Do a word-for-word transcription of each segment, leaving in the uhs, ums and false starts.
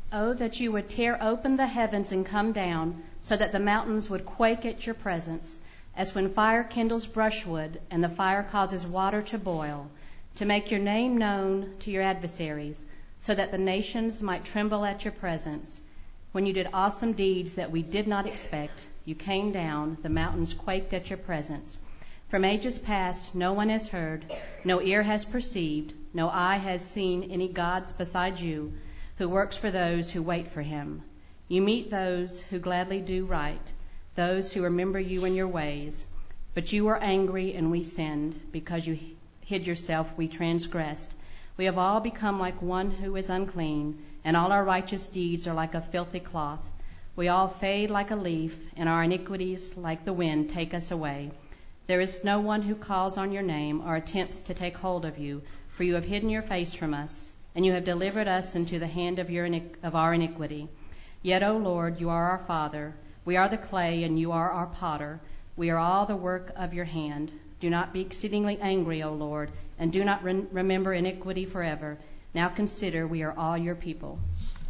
Oh, that you would tear open the heavens and come down, so that the mountains would quake at your presence, as when fire kindles brushwood and the fire causes water to boil, to make your name known to your adversaries, so that the nations might tremble at your presence. When you did awesome deeds that we did not expect, you came down, the mountains quaked at your presence. From ages past, no one has heard, no ear has perceived, no eye has seen any gods beside you, who works for those who wait for him. You meet those who gladly do right, those who remember you in your ways. But you were angry and we sinned. Because you hid yourself, we transgressed. We have all become like one who is unclean, and all our righteous deeds are like a filthy cloth. We all fade like a leaf, and our iniquities, like the wind, take us away. There is no one who calls on your name or attempts to take hold of you, for you have hidden your face from us, and you have delivered us into the hand of, your, of our iniquity. Yet, O Lord, you are our Father. We are the clay, and you are our potter. We are all the work of your hand. Do not be exceedingly angry, O Lord, and do not re- remember iniquity forever. Now consider, we are all your people.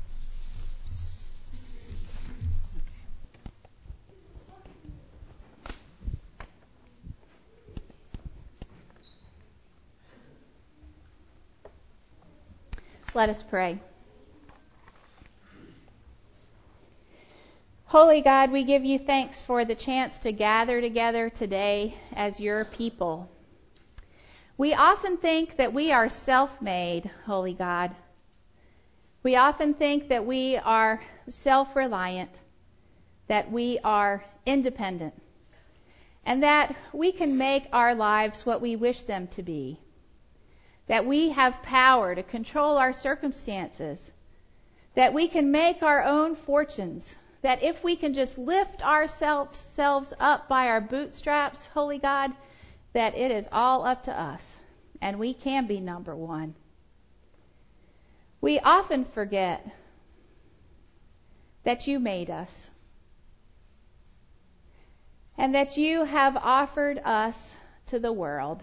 Let us pray. Holy God, we give you thanks for the chance to gather together today as your people. We often think that we are self-made, Holy God. We often think that we are self-reliant, that we are independent, and that we can make our lives what we wish them to be, that we have power to control our circumstances, that we can make our own fortunes, that if we can just lift ourselves up by our bootstraps, Holy God, that it is all up to us, and we can be number one. We often forget that you made us, and that you have offered us to the world,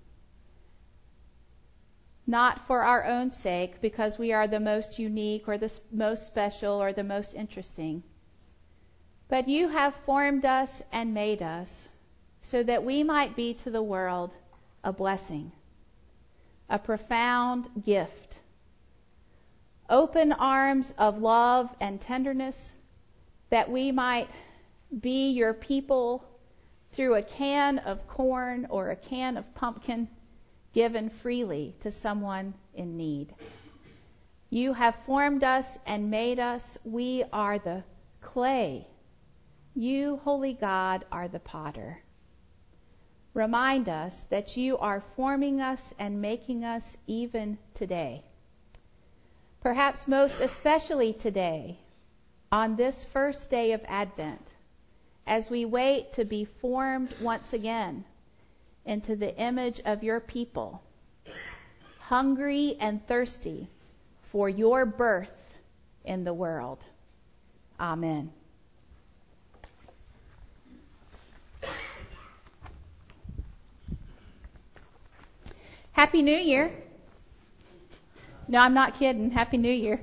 not for our own sake, because we are the most unique or the most special or the most interesting, but you have formed us and made us so that we might be to the world a blessing, a profound gift, open arms of love and tenderness, that we might be your people through a can of corn or a can of pumpkin given freely to someone in need. You have formed us and made us. We are the clay. You, Holy God, are the potter. Remind us that you are forming us and making us even today. Perhaps most especially today, on this first day of Advent, as we wait to be formed once again into the image of your people, hungry and thirsty for your birth in the world. Amen. Happy New Year. No, I'm not kidding. Happy New Year.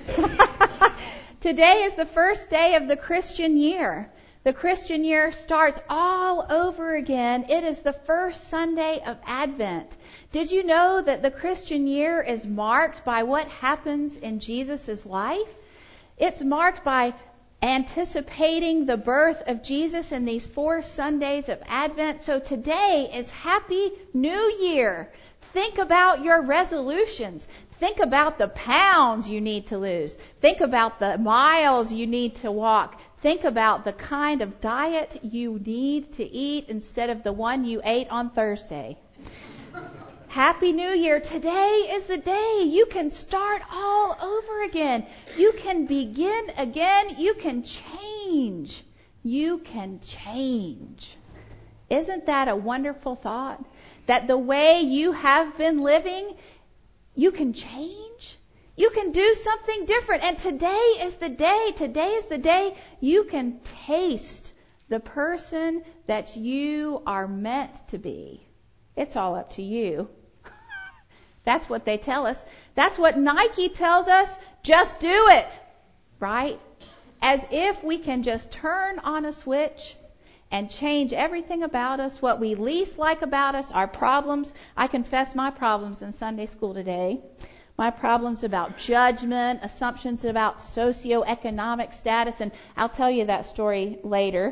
Today is the first day of the Christian year. The Christian year starts all over again. It is the first Sunday of Advent. Did you know that the Christian year is marked by what happens in Jesus' life? It's marked by anticipating the birth of Jesus in these four Sundays of Advent. So today is Happy New Year. Think about your resolutions. Think about the pounds you need to lose. Think about the miles you need to walk. Think about the kind of diet you need to eat instead of the one you ate on Thursday. Happy New Year. Today is the day you can start all over again. You can begin again. You can change. You can change. Isn't that a wonderful thought? That the way you have been living, you can change. You can do something different. And today is the day. Today is the day you can taste the person that you are meant to be. It's all up to you. That's what they tell us. That's what Nike tells us. Just do it. right? As if we can just turn on a switch and change everything about us, what we least like about us, our problems. I confess my problems in Sunday school today. My problems about judgment, assumptions about socioeconomic status, and I'll tell you that story later.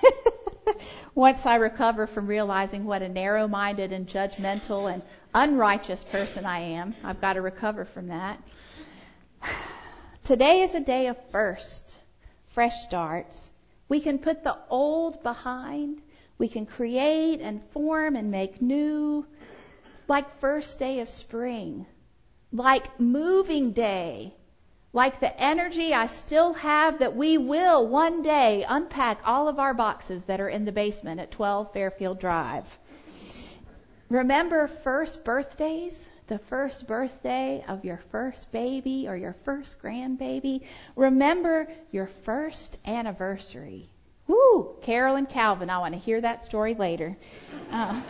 Once I recover from realizing what a narrow-minded and judgmental and unrighteous person I am, I've got to recover from that. Today is a day of first, fresh starts. We can put the old behind. We can create and form and make new, like first day of spring, like moving day, like the energy I still have that we will one day unpack all of our boxes that are in the basement at twelve Fairfield Drive. Remember first birthdays? The first birthday of your first baby or your first grandbaby. Remember your first anniversary. Woo! Carol and Calvin, I want to hear that story later. Uh,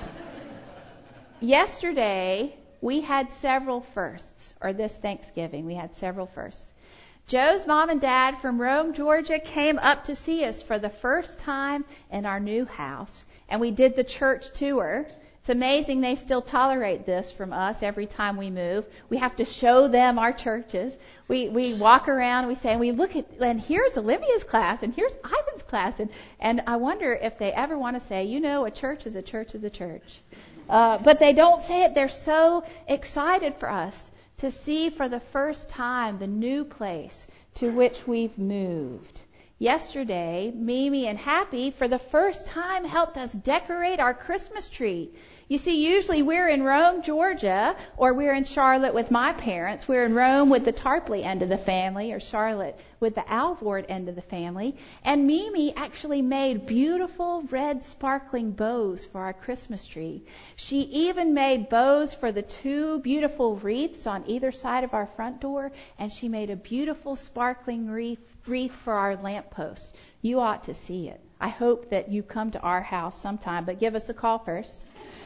yesterday, we had several firsts, or this Thanksgiving, we had several firsts. Joe's mom and dad from Rome, Georgia, came up to see us for the first time in our new house, and we did the church tour. It's amazing they still tolerate this from us every time we move. We have to show them our churches. We we walk around and we say, and we look at, and here's Olivia's class, and here's Ivan's class. And, and I wonder if they ever want to say, you know, a church is a church is a church. Uh, but they don't say it. They're so excited for us to see for the first time the new place to which we've moved. Yesterday, Mimi and Happy, for the first time, helped us decorate our Christmas tree. You see, usually we're in Rome, Georgia, or we're in Charlotte with my parents. We're in Rome with the Tarpley end of the family, or Charlotte with the Alvord end of the family. And Mimi actually made beautiful red sparkling bows for our Christmas tree. She even made bows for the two beautiful wreaths on either side of our front door, and she made a beautiful sparkling wreath, wreath for our lamppost. You ought to see it. I hope that you come to our house sometime, but give us a call first.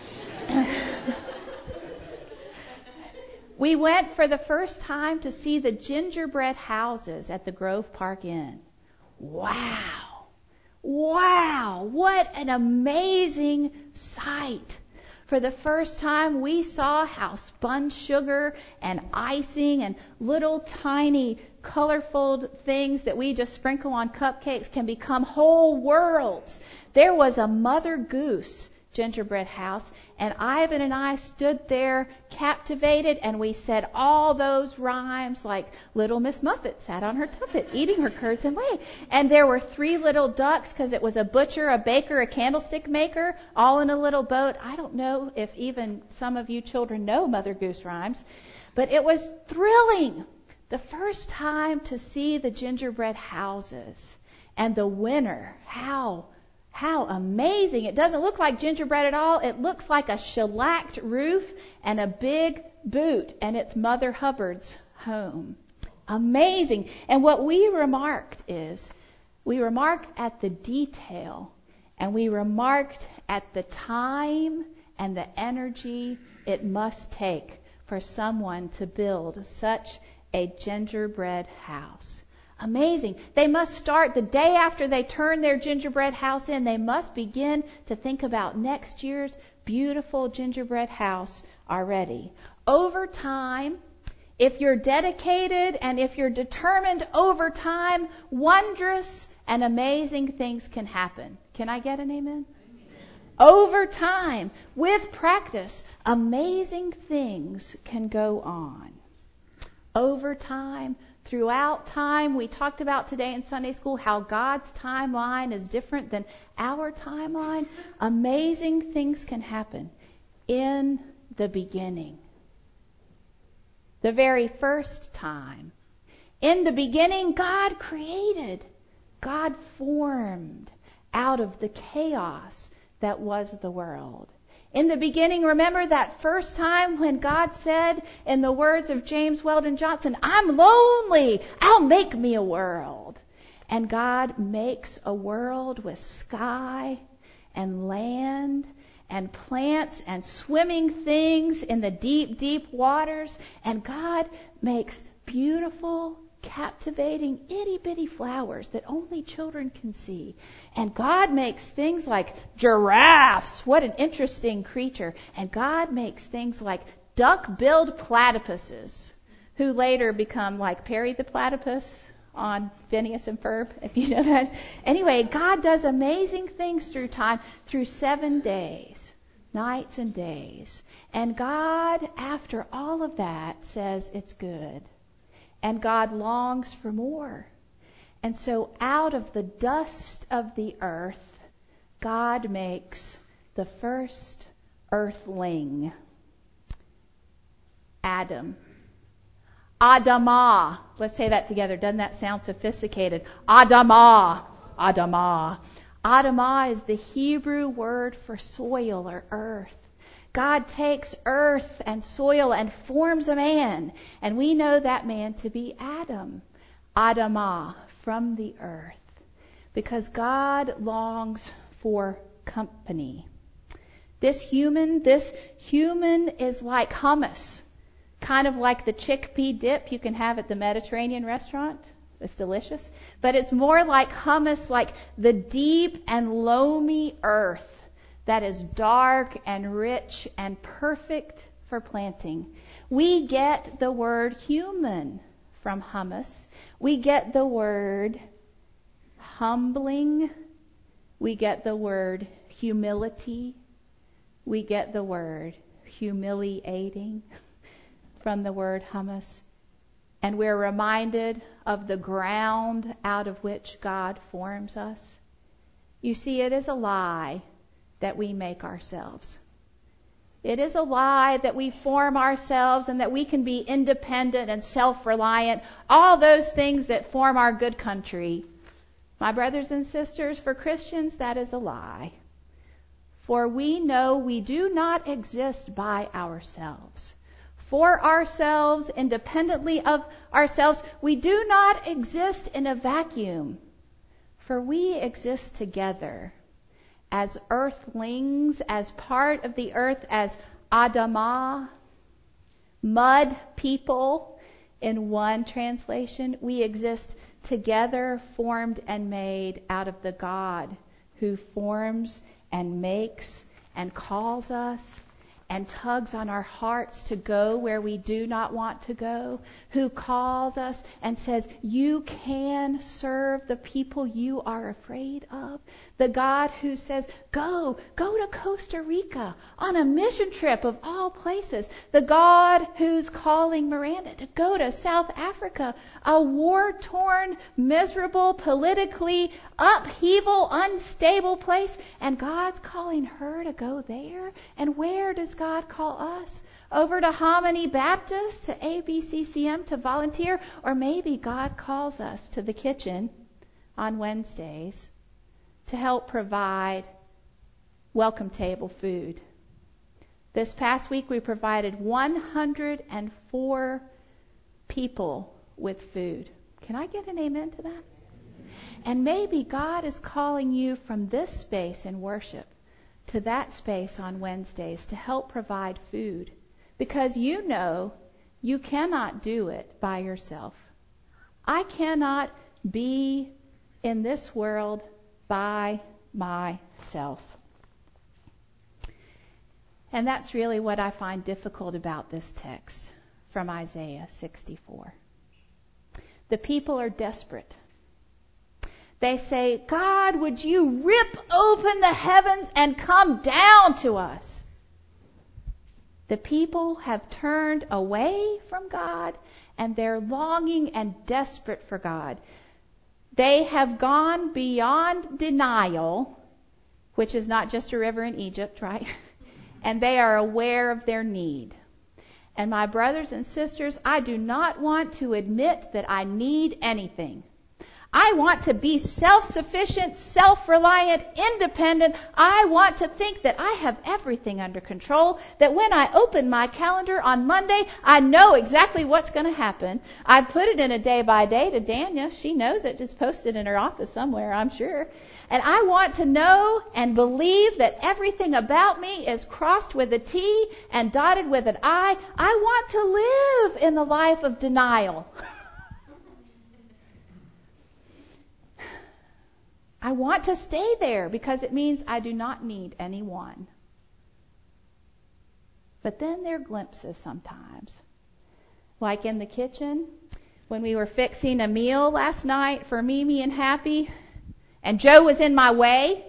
We went for the first time to see the gingerbread houses at the Grove Park Inn. Wow! Wow! What an amazing sight! For the first time, we saw how spun sugar and icing and little tiny colorful things that we just sprinkle on cupcakes can become whole worlds. There was a Mother Goose gingerbread house, and Ivan and I stood there captivated, and we said all those rhymes like Little Miss Muffet sat on her tuffet eating her curds and whey. And there were three little ducks because it was a butcher, a baker, a candlestick maker, all in a little boat. I don't know if even some of you children know Mother Goose rhymes, but it was thrilling. The first time to see the gingerbread houses, and the winner, how How amazing. It doesn't look like gingerbread at all. It looks like a shellacked roof and a big boot, and it's Mother Hubbard's home. Amazing. And what we remarked is, we remarked at the detail, and we remarked at the time and the energy it must take for someone to build such a gingerbread house. Amazing. They must start the day after they turn their gingerbread house in. They must begin to think about next year's beautiful gingerbread house already. Over time, if you're dedicated and if you're determined, over time, wondrous and amazing things can happen. Can I get an amen? Over time, with practice, amazing things can go on. Over time, throughout time, we talked about today in Sunday school how God's timeline is different than our timeline. Amazing things can happen in the beginning. The very first time. In the beginning, God created. God formed out of the chaos that was the world. In the beginning, remember that first time when God said, in the words of James Weldon Johnson, I'm lonely, I'll make me a world. And God makes a world with sky and land and plants and swimming things in the deep, deep waters. And God makes beautiful captivating itty-bitty flowers that only children can see. And God makes things like giraffes. What an interesting creature. And God makes things like duck-billed platypuses, who later become like Perry the Platypus on Phineas and Ferb, if you know that. Anyway, God does amazing things through time, through seven days, nights and days. And God, after all of that, says it's good. And God longs for more. And so out of the dust of the earth, God makes the first earthling, Adam. Adamah. Let's say that together. Doesn't that sound sophisticated? Adamah. Adamah. Adamah is the Hebrew word for soil or earth. God takes earth and soil and forms a man. And we know that man to be Adam. Adamah, from the earth. Because God longs for company. This human, this human is like hummus. Kind of like the chickpea dip you can have at the Mediterranean restaurant. It's delicious. But it's more like hummus, like the deep and loamy earth that is dark and rich and perfect for planting. We get the word human from hummus. We get the word humbling. We get the word humility. We get the word humiliating from the word hummus. And we're reminded of the ground out of which God forms us. You see, it is a lie that we make ourselves. It is a lie that we form ourselves and that we can be independent and self-reliant, all those things that form our good country. My brothers and sisters, for Christians, that is a lie. For we know we do not exist by ourselves. For ourselves, independently of ourselves, we do not exist in a vacuum. For we exist together as earthlings, as part of the earth, as Adamah, mud people in one translation. We exist together, formed and made out of the God who forms and makes and calls us and tugs on our hearts to go where we do not want to go, who calls us and says, you can serve the people you are afraid of. The God who says, go, go to Costa Rica on a mission trip of all places. The God who's calling Miranda to go to South Africa, a war-torn, miserable, politically upheaval, unstable place. And God's calling her to go there. And where does God call us? Over to Hominy Baptist, to A B C C M, to volunteer? Or maybe God calls us to the kitchen on Wednesdays to help provide welcome table food. This past week we provided one hundred four people with food. Can I get an amen to that? And maybe God is calling you from this space in worship to that space on Wednesdays to help provide food. Because you know you cannot do it by yourself. I cannot be in this world by myself. And that's really what I find difficult about this text from Isaiah sixty-four. The people are desperate. They say, God, would you rip open the heavens and come down to us? The people have turned away from God, and they're longing and desperate for God. They have gone beyond denial, which is not just a river in Egypt, right? And they are aware of their need. And my brothers and sisters, I do not want to admit that I need anything. I want to be self-sufficient, self-reliant, independent. I want to think that I have everything under control, that when I open my calendar on Monday, I know exactly what's going to happen. I put it in a day by day to Dania. She knows it, just posted in her office somewhere, I'm sure. And I want to know and believe that everything about me is crossed with a T and dotted with an I. I want to live in the life of denial. I want to stay there because it means I do not need anyone. But then there are glimpses sometimes. Like in the kitchen, when we were fixing a meal last night for Mimi and Happy, and Joe was in my way.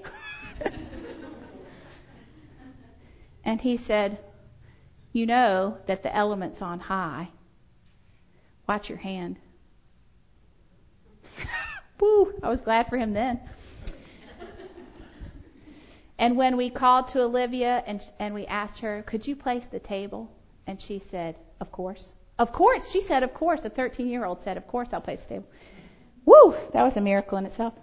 And he said, you know that the element's on high. Watch your hand. Woo, I was glad for him then. And when we called to Olivia and, and we asked her, could you place the table? And she said, of course. Of course. She said, of course. A thirteen-year-old said, of course I'll place the table. Woo, that was a miracle in itself.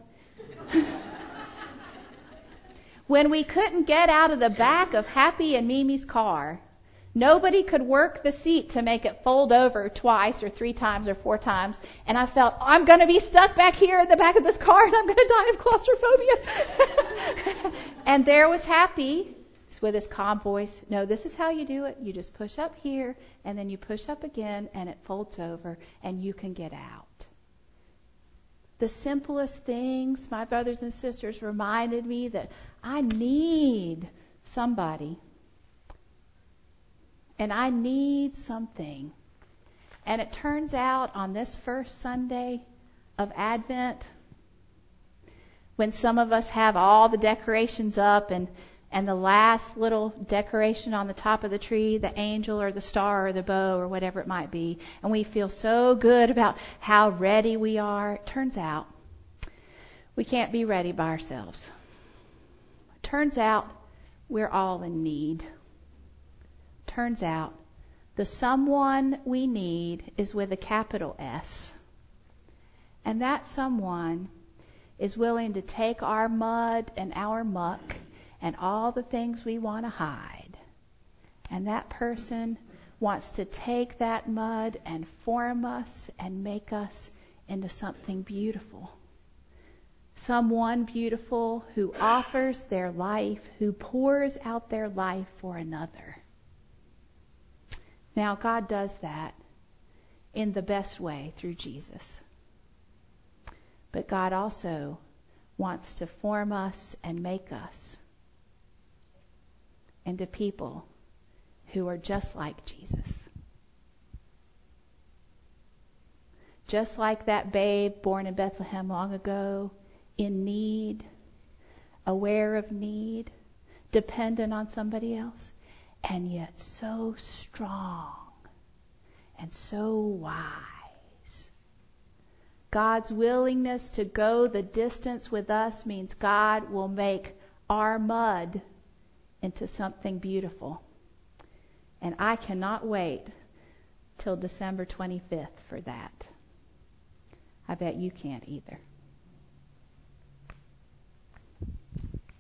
When we couldn't get out of the back of Happy and Mimi's car, nobody could work the seat to make it fold over twice or three times or four times. And I felt, I'm going to be stuck back here in the back of this car and I'm going to die of claustrophobia. And there was Happy with his calm voice. No, this is how you do it. You just push up here and then you push up again and it folds over and you can get out. The simplest things, my brothers and sisters, reminded me that I need somebody. And I need something. And it turns out on this first Sunday of Advent, when some of us have all the decorations up and, and the last little decoration on the top of the tree, the angel or the star or the bow or whatever it might be, and we feel so good about how ready we are, it turns out we can't be ready by ourselves. It turns out we're all in need. Turns out the someone we need is with a capital S. And that someone is willing to take our mud and our muck and all the things we want to hide. And that person wants to take that mud and form us and make us into something beautiful. Someone beautiful who offers their life, who pours out their life for another. Now, God does that in the best way through Jesus. But God also wants to form us and make us into people who are just like Jesus. Just like that babe born in Bethlehem long ago, in need, aware of need, dependent on somebody else, and yet so strong and so wise. God's willingness to go the distance with us means God will make our mud into something beautiful. And I cannot wait till December twenty-fifth for that. I bet you can't either.